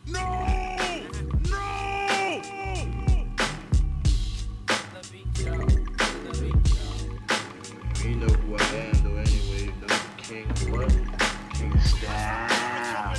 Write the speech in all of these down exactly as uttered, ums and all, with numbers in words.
You know who I am, though, anyway. No King what? King Style.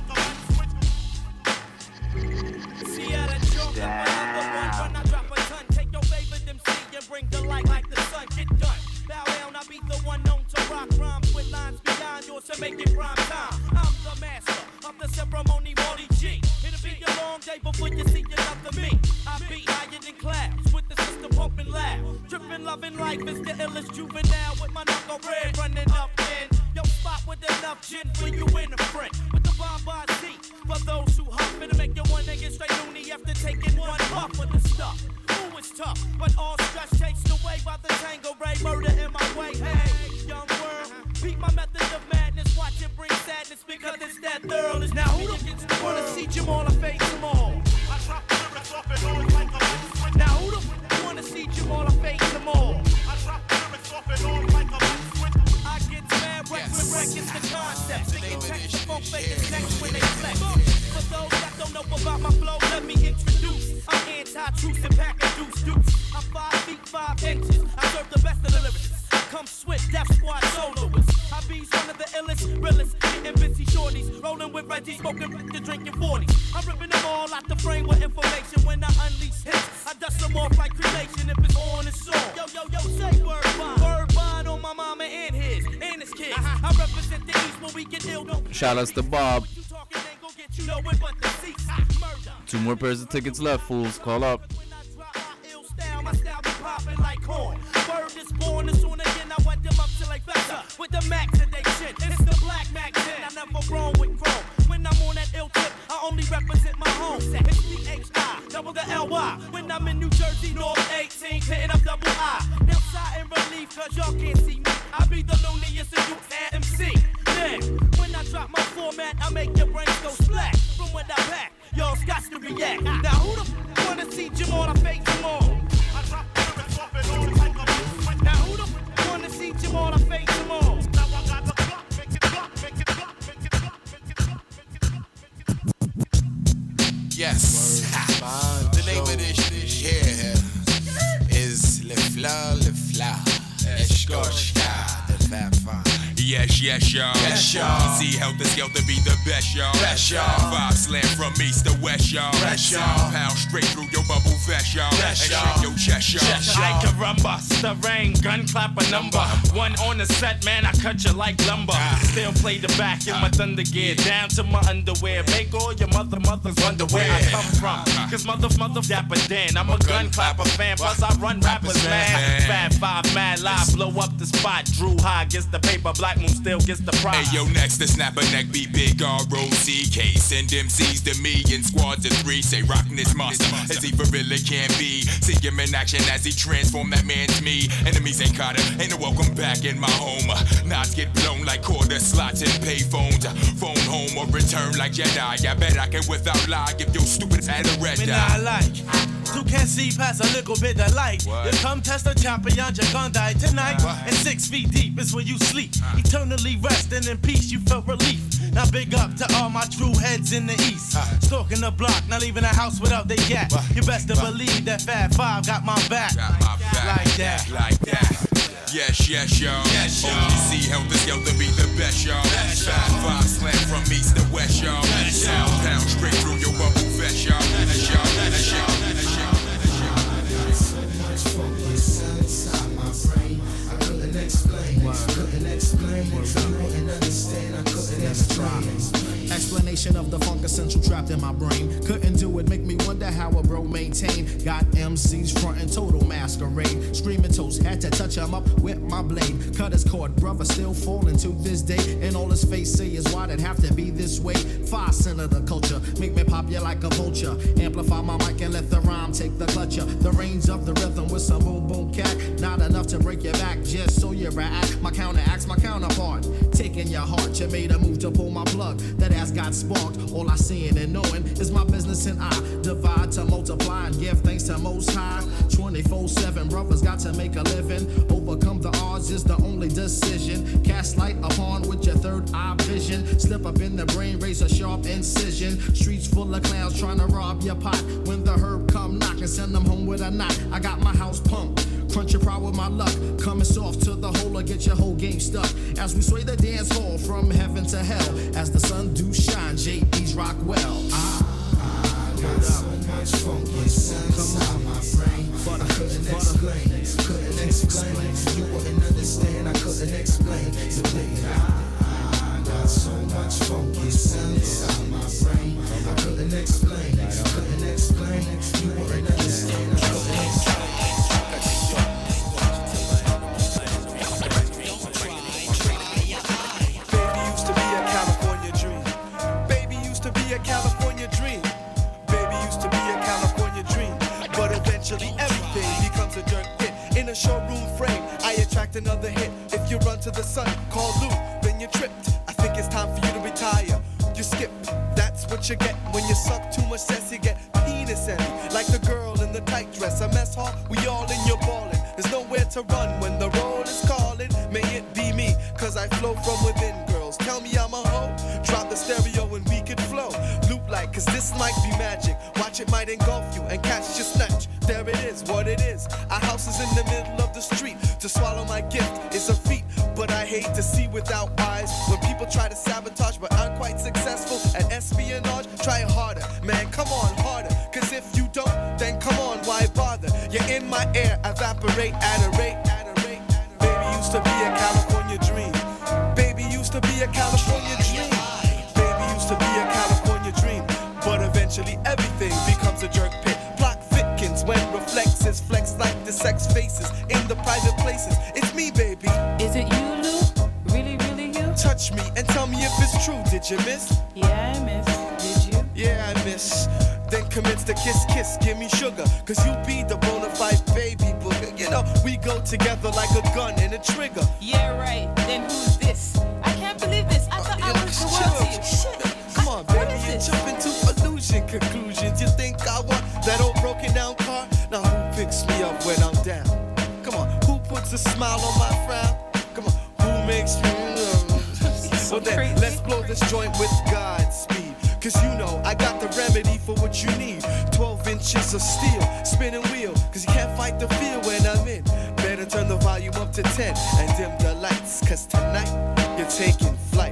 See how that joke when I drop a ton, take your favorite M C and bring the light like the sun. Get done. Bow down, I be the one known to rock rhymes with lines beyond yours to make it prime time. I'm the master of the ceremony, Marty G. It'll be a long day before you see another me. I be higher than clouds with the system pumping loud. Tripping, loving life is the illest juvenile with my knuckle red running up in your spot with enough gin for you and a friend. With the bomb by seat for those who huff it'll make you one nigga straight loony after taking one puff of the stuff. Ooh, it's tough, but all stress takes away by the Tango Ray. Murder in my way, hey, young world. Beat my method of madness, watch it bring sadness because it's that thoroughness. Now who the wanna see Jamal or face them all? I drop the lyrics off and on like a light. Now who the wanna see Jamal or face them all? I drop the lyrics off and on like a light. I get mad, wreck with wreck is the concept. Thinking text won't fake his next when they flex. For those that don't know about my flow, let me introduce. I'm anti-truth and pack a deuce deuce. I'm five feet five inches. I serve the best of the lyrics. Come switch, Death Squad soloists. I be's one of the illest, realest, getting busy shorties. Rolling with Reggie, smoking, and drinking forties. I'm ripping them all out the frame with information. When I unleash hits, I dust them off like cremation. If it's on, it's on. Yo, yo, yo, say word bond. Word bond on my mama and his, and his kids. I represent the East when we get ill. Shout outs to Bob. Two more pairs of tickets left, fools. Call up. My style be popping like corn. Word is born as soon again. I wet them up till they flex with the max and they shit. It's the black max ten. I never grown with chrome. When I'm on that ill tip, I only represent my home. It's the H I, double the L Y. When I'm in New Jersey, North eighteen, hitting up double I. Now sigh in relief, cause y'all can't see me. I be the loneliest of you at M C. Then, when I drop my format, I make your brains go splat. From what I pack, y'all's got to react. Now who the f- wanna see Jamal? I fake Jamal. Now who the f- wanna see Jamal? I fake Jamal. Now I got the clock, make it clock, make it clock, make it clock, make it clock, make it clock. Yes. The name of this here is Le Fleur, Le Fleur. Escorcha, the Fab Five. Yes, yes, y'all. Yes, y'all. See how the Skelter be the best, y'all. Best, y'all. Five slam from east to west, y'all. Best, y'all. Pound straight through your bubble vest, y'all. Best, and y'all. shake your chest, y'all. Chest, y'all. I can rumba, stirring, gun clap a number. One on the set, man, I cut you like lumber. Still play the back in my thunder gear, down to my underwear. Make all your mother mothers wonder where I come from. Cause mother, mother, dapper Dan, I'm a gun clapper fan. Plus I run rappers, man. Fab Five, mad live, blow up the spot. Drew High gets the paper, Black Moon still gets the prize. Hey, yo, next, the snapper neck be big R O C K. Send M Cs to me in squads of three. Say rockin' this monster as he for really can be. See him in action as he transform that man to me. Enemies ain't caught him, ain't no welcome back in my home. Knots get blown like quarter slots and pay phones. Phone home or return like Jedi. I bet I can without lie give your stupid ass a red Me eye. not like you can't see past a little bit of light. What? You come test the champion, you're gonna die tonight. What? And six feet deep is where you sleep. Eternally resting in peace, you felt relief. Now big up to all my true heads in the east. Stalking the block, not leaving the house without they gat. You best to believe that Fab Five got my back. Got my back. Like that. Like that. Yes, yes, y'all. Yes, y'all. Only see how the Skelter be the best, y'all. Best, y'all. Five, five slam from east to west, y'all. Best, y'all. Sound pound straight through your bubble vest, y'all. That's y'all. That's y'all. That's y'all. So much focus inside my brain. I couldn't explain. Couldn't explain. Couldn't understand. I couldn't explain. Explanation of the funk essential trapped in my brain. Couldn't do it, make me wonder how a bro maintain. Got M Cs frontin' total masquerade. Screaming toast, had to touch him up with my blade. Cut his cord, brother still falling to this day. And all his face say is why'd it have to be this way? Five cent of the culture, make me pop you like a vulture. Amplify my mic and let the rhyme take the clutcher. The range of the rhythm with some boom boom cat. Not enough to break your back, just so you react. My counteracts my counterpart. taking your heart. You made a move to pull my plug. That ass got sparked. All I seeing and knowing is my business, and I divide to multiply and give thanks to Most High. twenty-four seven brothers got to make a living. Overcome the odds is the only decision. Cast light upon with your third eye vision. Slip up in the brain, raise a sharp incision. Streets full of clowns trying to rob your pot. When the herb come knock and send them home with a knot. I got my house pumped. Crunch your pride with my luck. Coming soft to the hole or get your whole game stuck. As we sway the dance hall from heaven to hell. As the sun do shine, J B's rock well. I, I got so much funk inside my brain. But I couldn't explain, couldn't explain. You wouldn't understand, I couldn't explain. So I got so much funk inside my brain. I couldn't explain, couldn't explain. You wouldn't understand, I couldn't explain. California dream. Baby used to be a California dream, but eventually everything becomes a dirt pit. In a showroom frame, I attract another hit. If you run to the sun, call Lou, then you tripped. I think it's time for you to retire. You skip, that's what you get when you suck too much cess. You get penis envy, like the girl in the tight dress. A mess hall, we all in your ballin'. There's nowhere to run when the roll is calling. May it be me, cause I flow from within. Girls tell me I'm a hoe. Drop the stereo and we could flow. Loop like, cause this might be magic. Watch it might engulf you and catch your snatch. There it is, what it is. Our house is in the middle of the street. To swallow my gift is a feat, but I hate to see without eyes. When people try to sabotage but aren't quite successful at espionage, try harder, man, come on, harder. Cause if you don't, then come on, why bother? You're in my air, evaporate at a rate, at a rate. Baby used to be a California dream. Baby used to be a California dream. Baby used to be a California dream. But eventually everything becomes a jerk pit. Block Vitkins when reflexes flex like the sex faces in the private places. It's me, baby. Is it you, Lou? Really, really you? Touch me and tell me if it's true. Did you miss? Yeah, I miss. Did you? Yeah, I miss. Then commence the kiss, kiss, give me sugar. Cause you be the bona fide baby booger. You know, we go together like a gun and a trigger. Yeah, right. Then who's this? I can't believe this. I thought uh, I was the world to you. Shit. Come on, baby, you jump into illusion conclusions. You think I want that old broken down car? Now who picks me up when I'm down? Come on, who puts a smile on my frown? Come on, who makes me love? Well then, let's blow this joint with Godspeed. Cause you know I got the remedy for what you need. Twelve inches of steel, spinning wheel. Cause you can't fight the feel when I'm in. Better turn the volume up to ten and dim the lights. Cause tonight, you're taking flight.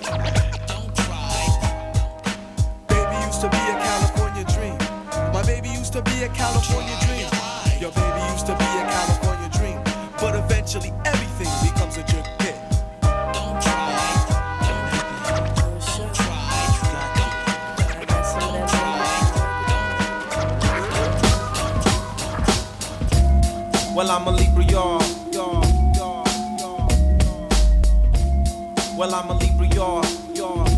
Used to be a California dream. My baby used to be a California dream. Your baby used to be a California dream. But eventually everything becomes a jerk pit. Don't try. Don't try. Well, I'm a Libra, y'all. y'all, y'all, y'all. Well, I'm a Libra, y'all. y'all.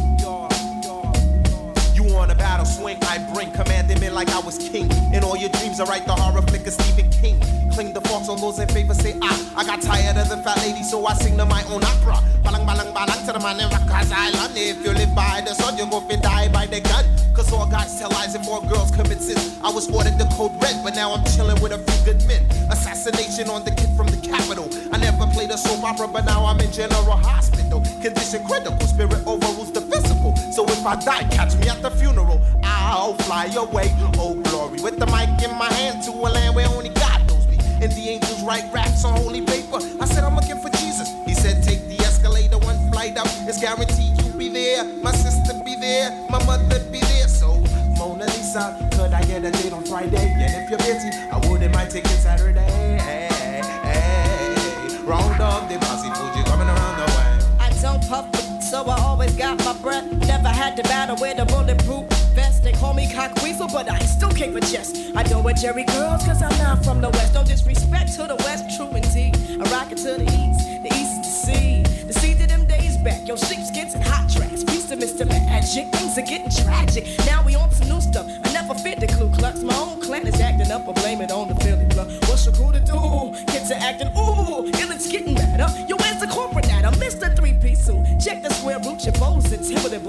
On a battle swing, I bring commanding me like I was king. In all your dreams, I write the horror flick of Stephen King. Cling the forks on those in favor, say ah. I got tired of the fat lady, so I sing to my own opera. Balang balang balang to the man in Rikers Island. If you live by the sun, you're gonna die by the gun. Cause all guys tell lies and more girls commit sins. I was ordered the code red, but now I'm chilling with a few good men. Assassination on the kid from the capital. I never played a soap opera, but now I'm in general hospital. Condition critical, spirit overrules the physical. So if I die, catch me at the funeral. I'll fly away, oh glory. With the mic in my hand to a land where only God knows me. And the angels write raps on holy paper. I said I'm looking for Jesus. He said take the escalator, one flight up. It's guaranteed you'll be there. My sister be there, my mother be there. So Mona Lisa, could I get a date on Friday? And if you're busy, I wouldn't mind taking Saturday. Hey, hey, hey. Round up the posse, Fuji coming around the way. I don't puff, so I always got my breath. Never had to battle with a bulletproof vest. They call me cock weasel, but I still can't adjust. I know what Jerry girls, cause I'm not from the west. No disrespect to the west, true indeed. I rock it to the east, the east is the sea. The sea to them days back, yo, sheepskins and hot tracks. Peace to Mister Magic, things are getting tragic. Now we on some new stuff, I never fit the Ku Klux. My own clan is acting up, I blame it on the Philly blood. What's so cool to do? Kids are acting, ooh, and it's getting better. Yo, where's the corporate at? I'm Mister Three-Piece suit.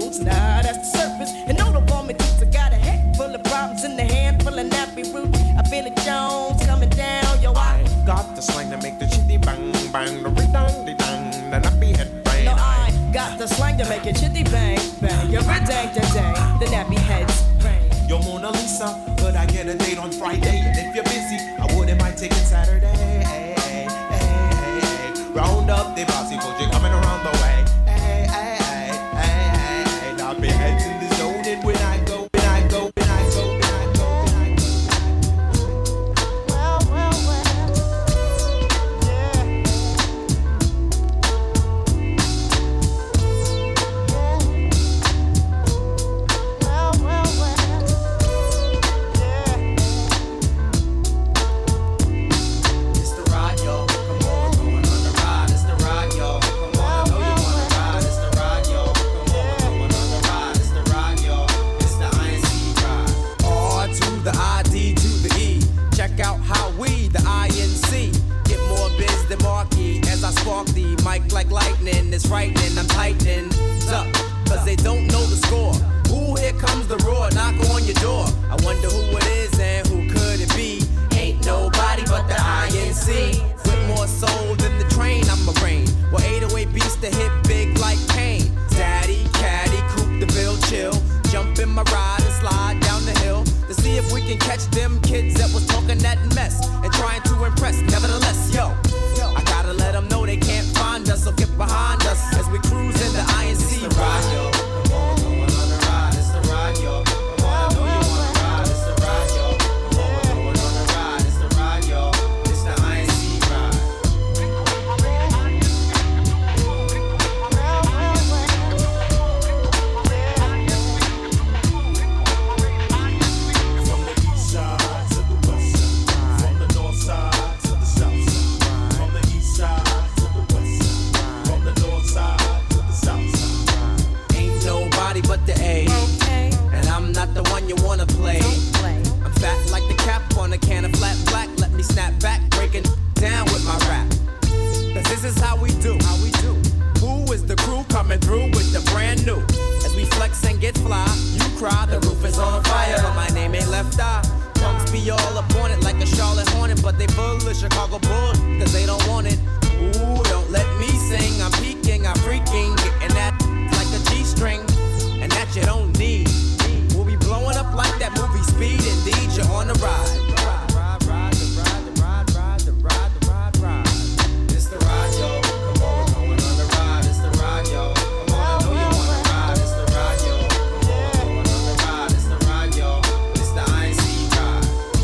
stones. Nah, that's the surface. And no, the woman thinks I got a head full of problems in the hand full of nappy root. I feel it Jones coming down, yo. I got the slang to make the chitty bang bang, the ridang de dang, the nappy head brain. No, I got the slang to make it chitty bang bang, your ridang de dang, the nappy heads brain. Yo, Mona Lisa, but I get a date on Friday, and if you're busy, I wouldn't mind taking Saturday. Hey, hey, hey, hey. Round up the bossy bougie coming around the way. Hey, hey, hey, hey, hey, hey. Nappy heads in the zone, and when I go, when I go, when I go, when I go, when I go. Well, well, well. Spark the mic like lightning, it's frightening, I'm tightening up, cause they don't know the score. Ooh, here comes the roar, knock on your door. I wonder who it is and who could it be? Ain't nobody but the I N C. With more soul than the train, I'm a brain. Well, eight oh eight beats that hit big like Kane. Daddy, caddy, coupe the bill, chill. Jump in my ride and slide down the hill to see if we can catch them kids that was talking that mess and trying to impress. Nevertheless, yo, I gotta let them know they can't find us, so get behind us as we cruise in the I N C ride, yo. Come on, going on the ride, it's the ride, yo. Come on, I know you wanna ride, it's the ride, yo. Come on, we're going on the ride, it's the ride, yo. It's the I N C ride. From the east side to the west side, from the north side to the south side, from the east side to the west side, from the north side to the south side. Ain't nobody but the A. Okay. And I'm not the one you wanna play. I'm fat like the cap on a can of flat black. Let me snap back, breaking down with my rap. Cause this is how we do, how we do. Who is the crew coming through with the brand new? As we flex and get fly, you cry, the roof is on fire, but my name ain't Left Eye. Punks be all up on it like a Charlotte Hornet, but they full of Chicago Bulls, cause they don't want it. Ooh, don't let me sing, I'm peeking, I'm freaking, getting that like a G-string, and that you don't need. We'll be blowing up like that movie Speed, indeed, you're on the ride. Ride, ride, ride, the ride, the ride, ride, the ride, the ride, ride. It's the ride, yo. Come on, we're going on the ride. It's the ride, yo. Come on, I know you wanna ride. It's the ride, yo. Come on, we're going on the ride. It's the ride, yo. It's the I N C ride.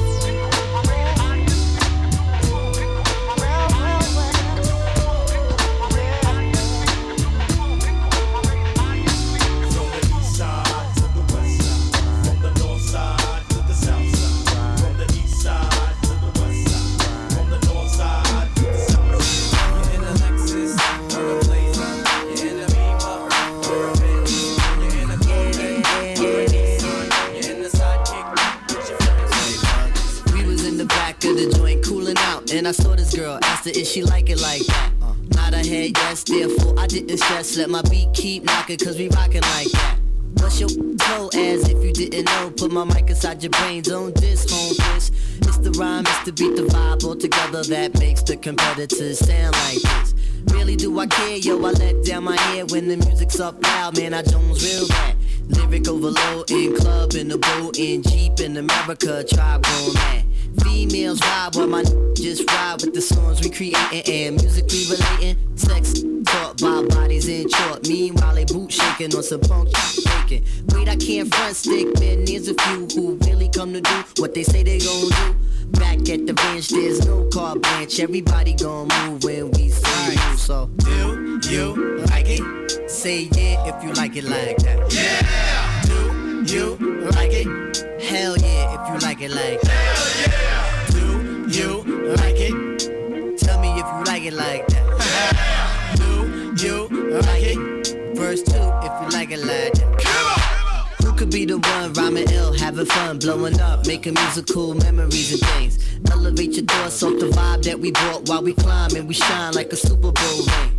From the east side to the west side, from the north side to the south side, from the east side to the west side, from the north side to the south side. You're in a Lexus, or a Blazer. You're in a Beamer, or a Benz. You're in a Corvette, or a Nissan. You're in a Sidekick with your friends. We was in the back of the joint cooling out, and I saw this girl. Asked her if she like it like that. Nod her head yes, therefore I didn't stress. Let my beat keep knocking, cause we rockin' like that. Bust your toe as if you didn't know. Put my mic inside your brain, don't diss, home fish. It's the rhyme, it's the beat, the vibe all together that makes the competitors sound like this. Really do I care, yo, I let down my hair when the music's up loud, man, I Jones real bad. Lyric overload in club, in the boat, in Jeep, in America, tribe going mad. Females ride while my n- just ride with the songs we creating and musically relating. Sex taught by bodies in short. Meanwhile, they boot shaking on some punk shaking. Wait, I can't front stick, man. There's a few who really come to do what they say they gon' do. Back at the ranch, there's no car branch. Everybody gon' move when we say move. So, do you like it? Say yeah if you like it like that. Yeah! Do you like it? Hell yeah if you like it like that. Hell yeah! Do you like it? Tell me if you like it like that. Do you like it? Verse two if you like it like that. Who could be the one rhyming ill, having fun, blowing up, making musical memories and things? Elevate your thoughts off the vibe that we brought while we climb and we shine like a Super Bowl ring. You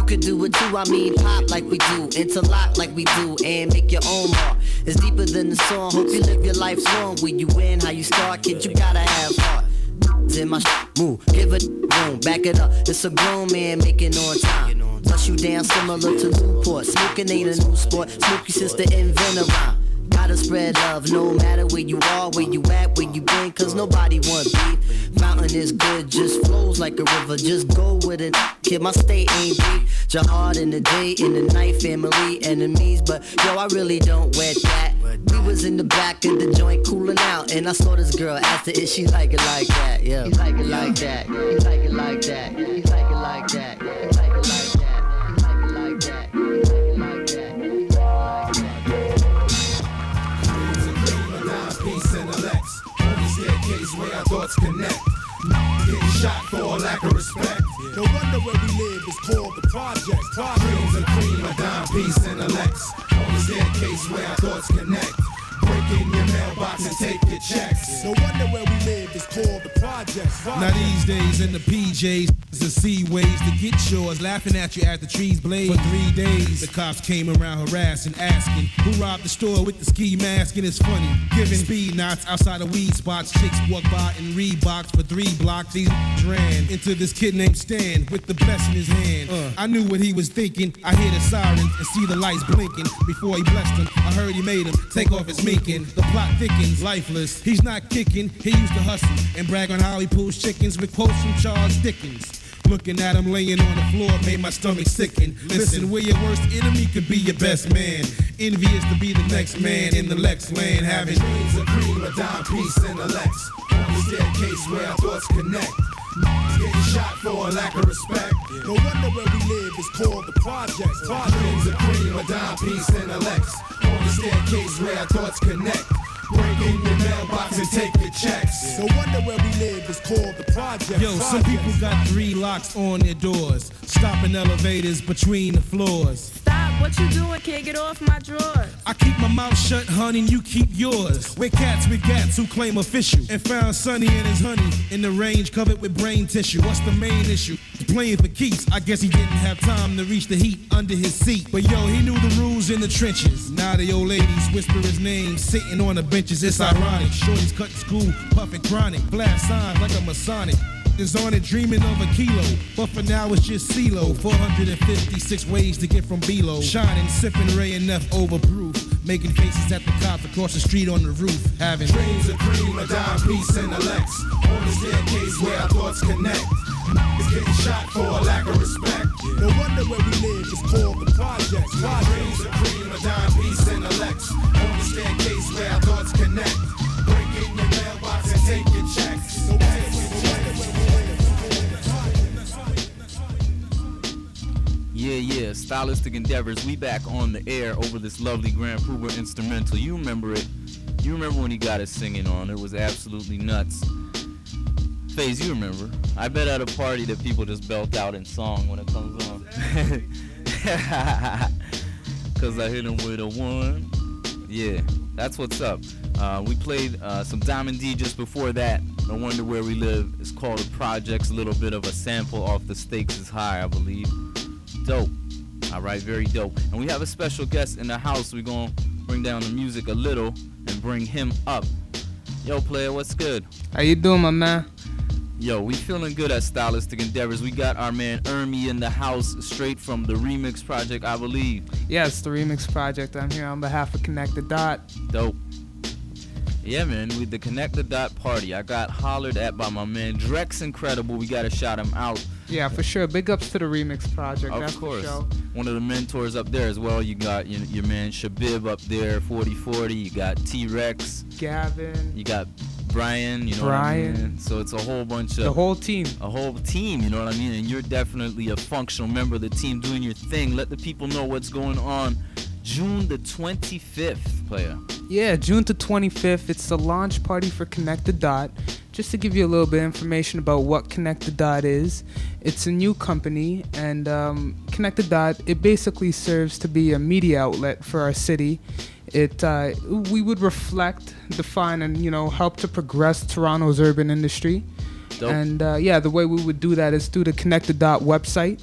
could do it too. I mean, pop like we do, interlock like we do, and make your own mark. It's deeper than the song. Hope you live your life long. Where you win, how you start, kid, you gotta have heart. In my sh- move, give it room, back it up. It's a grown man making on time. Bust you down similar to Newport. Smoking ain't a new sport. Smokey sister invent a rhyme. Gotta spread love, no matter where you are, where you at, where you been, cause nobody want beef. Fountain is good, just flows like a river, just go with it. Kid, my state ain't deep. Jihad in the day, in the night, family, enemies, but yo, I really don't wet that. We was in the back of the joint cooling out, and I saw this girl ask her if she like it like that. Yeah, he like it like that. He like it like that. He like it like that. He like it like that. He like it like that. He like it like that. Peace and Alex, on the staircase where our thoughts connect. Getting shot for lack of respect. No wonder where we live is called the project. Dreams of cream, a dime, peace and Alex, on the staircase where our thoughts connect. Break in your mailbox and take your checks. No wonder where we live is called the project. Now these days in the P Js, to see ways to get yours, laughing at you at the trees blaze. For three days, the cops came around harassing, asking who robbed the store with the ski mask. And it's funny, giving speed knots outside of weed spots. Chicks walk by in Reeboks for three blocks. These ran into this kid named Stan with the bless in his hand. Uh, I knew what he was thinking. I hear the sirens and see the lights blinking. Before he blessed him, I heard he made him take off his minking. The plot thickens, lifeless. He's not kicking. He used to hustle and brag on how he pulls chickens with quotes from Charles Dickens. Looking at him laying on the floor made my stomach sicken. Listen, where your worst enemy could be your best man. Envious to be the next man in the Lex land. Having dreams of cream, a dime, peace and Alex, on the staircase where our thoughts connect. Getting shot for a lack of respect. No wonder where we live is called the project. Dreams of cream, a dime, peace and Alex, on the staircase where our thoughts connect. Break in your mailbox and take your checks. No wonder where we live is called the project. Yo, some people got three locks on their doors, stopping elevators between the floors. Stop, what you doing, kid? Get off my drawers. I keep my mouth shut, honey, and you keep yours. We're cats with gats who claim official, and found Sonny and his honey in the range covered with brain tissue. What's the main issue? Playing for keeps. I guess he didn't have time to reach the heat under his seat. But yo, he knew the rules in the trenches. Now the old ladies whisper his name, sitting on the benches. It's ironic. Shorty's cutting school, puffing chronic. Blast signs like a Masonic. Is on it dreaming of a kilo, but for now it's just CeeLo. four hundred fifty-six ways to get from B-Lo. Shining, sipping Ray and F overproof, making faces at the cops across the street on the roof. Having dreams of cream, a dime, peace and Alex, on the staircase where our thoughts connect. It's getting shot for a lack of respect. No wonder where we live is called the project. Dreams of cream, a dime, peace and Alex, on the staircase where our thoughts connect. Break in your mailbox and take your checks. No Yeah, yeah, stylistic endeavors. We back on the air over this lovely Grand Puba instrumental. You remember it. You remember when he got us singing on. It was absolutely nuts. FaZe, you remember. I bet at a party that people just belt out in song when it comes on. Cause I hit him with a one. Yeah, that's what's up. Uh, we played uh, some Diamond D just before that. No Wonder Where We Live. It's called The Projects. A little bit of a sample off The Stakes Is High, I believe. Dope. All right, very dope. And we have a special guest in the house. We're going to bring down the music a little and bring him up. Yo, player, what's good? How you doing, my man? Yo, we feeling good at Stylistic Endeavors. We got our man Ermi in the house straight from the Remix Project, I believe. Yes, the Remix Project. I'm here on behalf of Connect the Dot. Dope. Yeah, man, with the Connect the Dot party, I got hollered at by my man Drex Incredible. We got to shout him out. Yeah, for sure. Big ups to the Remix Project. Of that's course. For sure. One of the mentors up there as well. You got your, your man Shabib up there, forty forty. You got T-Rex. Gavin. You got Brian, you know Brian. what I mean? So it's a whole bunch of... The whole team. A whole team, you know what I mean? And you're definitely a functional member of the team doing your thing. Let the people know what's going on. June the twenty-fifth, player. Yeah, June the twenty-fifth. It's the launch party for Connect the Dot. Just to give you a little bit of information about what Connect the Dot is, it's a new company, and um, Connect the Dot, it basically serves to be a media outlet for our city. It uh, we would reflect, define, and you know help to progress Toronto's urban industry. Dope. And uh, yeah, the way we would do that is through the Connect the Dot website.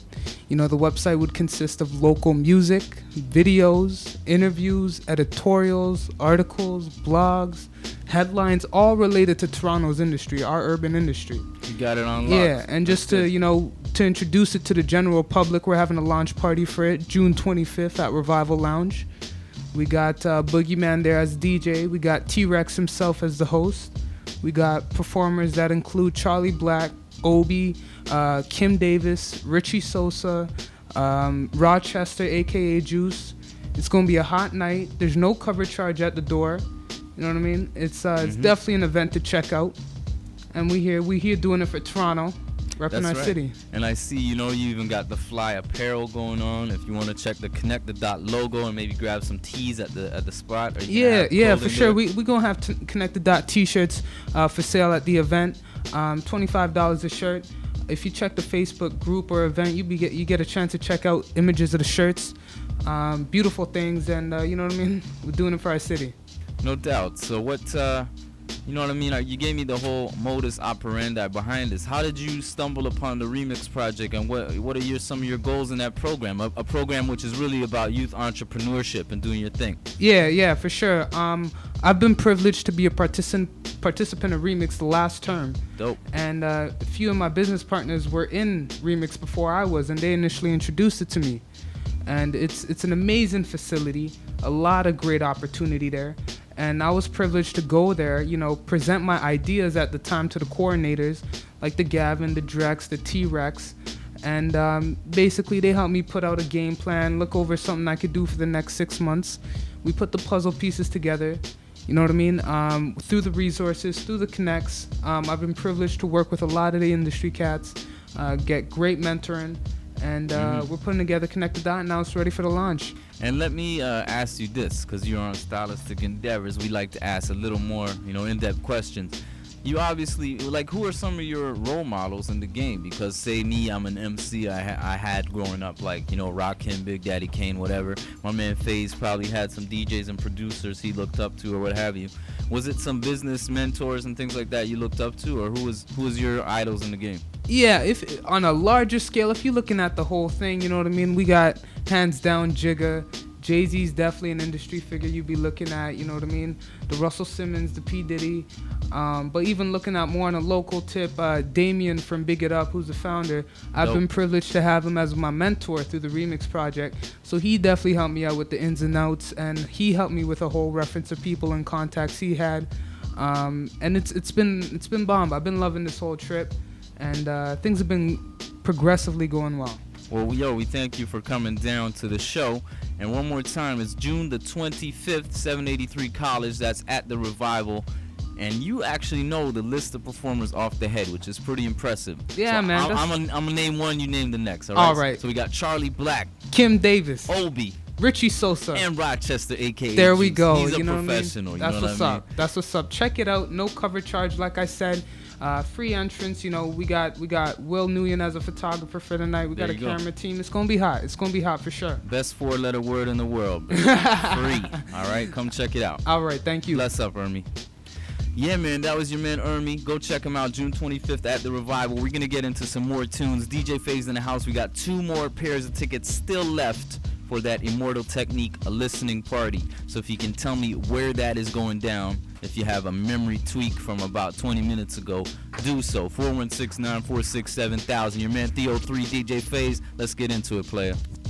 You know, the website would consist of local music, videos, interviews, editorials, articles, blogs, headlines, all related to Toronto's industry, our urban industry. You got it on lock. Yeah, and just to, you know, to introduce it to the general public, we're having a launch party for it, June twenty-fifth at Revival Lounge. We got uh, Boogeyman there as D J. We got T-Rex himself as the host. We got performers that include Charlie Black, Obi, uh, Kim Davis, Richie Sosa, um, Rochester, aka Juice. It's gonna be a hot night. There's no cover charge at the door. You know what I mean? It's uh, mm-hmm. it's definitely an event to check out. And we here we here doing it for Toronto, repping That's our right. city. And I see, you know, you even got the Fly apparel going on. If you want to check the Connect the Dot logo and maybe grab some tees at the at the spot. Or you Yeah, yeah, for clothing sure. there. We we gonna have t- Connect the Dot T-shirts uh, for sale at the event. Um, twenty-five dollars a shirt. If you check the Facebook group or event, you be get you get a chance to check out images of the shirts. Um, beautiful things, and uh, you know what I mean. We're doing it for our city. No doubt. So what, uh, you know what I mean? Uh, You gave me the whole modus operandi behind this. How did you stumble upon the Remix Project, and what what are your some of your goals in that program? A, a program which is really about youth entrepreneurship and doing your thing. Yeah, yeah, for sure. Um, I've been privileged to be a participant participant of Remix the last term. Dope. And uh, a few of my business partners were in Remix before I was, and they initially introduced it to me. And it's it's an amazing facility, a lot of great opportunity there. And I was privileged to go there, you know, present my ideas at the time to the coordinators, like the Gavin, the Drex, the T-Rex. And um, basically they helped me put out a game plan, look over something I could do for the next six months. We put the puzzle pieces together, you know what I mean? Um, through the resources, through the connects. Um, I've been privileged to work with a lot of the industry cats, uh, get great mentoring. And uh, Mm-hmm. we're putting together Connect the Dot, and now it's ready for the launch. And let me uh, ask you this, because you're on Stylistic Endeavors. We like to ask a little more, you know, in-depth questions. You obviously, like, who are some of your role models in the game? Because, say me, I'm an M C I, ha- I had growing up, like, you know, Rakim, Big Daddy Kane, whatever. My man FaZe probably had some D Js and producers he looked up to or what have you. Was it some business mentors and things like that you looked up to, or who was who was your idols in the game? Yeah, if on a larger scale, if you're looking at the whole thing, you know what I mean? We got hands down Jigga. Jay-Z's definitely an industry figure you'd be looking at, you know what I mean? The Russell Simmons, the P. Diddy. Um, but even looking at more on a local tip, uh, Damien from Big It Up, who's the founder, I've Dope. been privileged to have him as my mentor through the Remix Project. So he definitely helped me out with the ins and outs, and he helped me with a whole reference of people and contacts he had. Um, and it's it's been it's been bomb. I've been loving this whole trip, and uh, things have been progressively going well. Well, we, yo, we thank you for coming down to the show. And one more time, it's June the twenty-fifth, seven eighty-three College. That's at the Revival. And you actually know the list of performers off the head, which is pretty impressive. Yeah, so man. I'm, that's- I'm gonna I'm name one, you name the next. All right. All right. So we got Charlie Black, Kim Davis, Obi, Richie Sosa, and Rochester, aka There we Juice. go. He's a you know professional. What I mean? That's you know what's what I mean? up. That's what's up. Check it out. No cover charge, like I said. Uh, free entrance. You know, we got we got Will Nguyen as a photographer for the night. We There got a you go. camera team. It's gonna be hot. It's gonna be hot for sure. Best four-letter word in the world. Free. All right, come check it out. All right, thank you. Bless up, Ermi. Yeah, man, that was your man Ermi. Go check him out June twenty-fifth at the Revival. We're gonna get into some more tunes. D J FaZe in the house. We got two more pairs of tickets still left for that Immortal Technique, a listening party. So if you can tell me where that is going down, if you have a memory tweak from about twenty minutes ago, do so. four one six, nine four six, seven thousand. Your man Theo three, D J FaZe. Let's get into it, player.